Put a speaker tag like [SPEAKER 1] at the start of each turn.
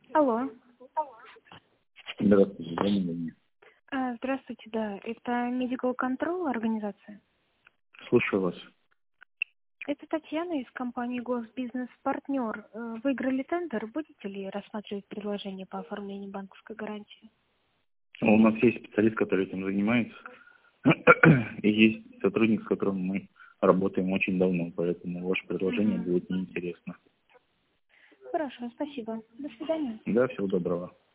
[SPEAKER 1] Алло.
[SPEAKER 2] Здравствуйте, звонили мне.
[SPEAKER 1] Здравствуйте, да. Это Medical Control организация?
[SPEAKER 2] Слушаю вас.
[SPEAKER 1] Это Татьяна из компании Госбизнес-партнер. Выиграли тендер. Будете ли рассматривать предложение по оформлению банковской гарантии?
[SPEAKER 2] У нас есть специалист, который этим занимается. И есть сотрудник, с которым мы работаем очень давно, поэтому ваше предложение будет неинтересно.
[SPEAKER 1] Хорошо, спасибо. До свидания.
[SPEAKER 2] Да, всего доброго.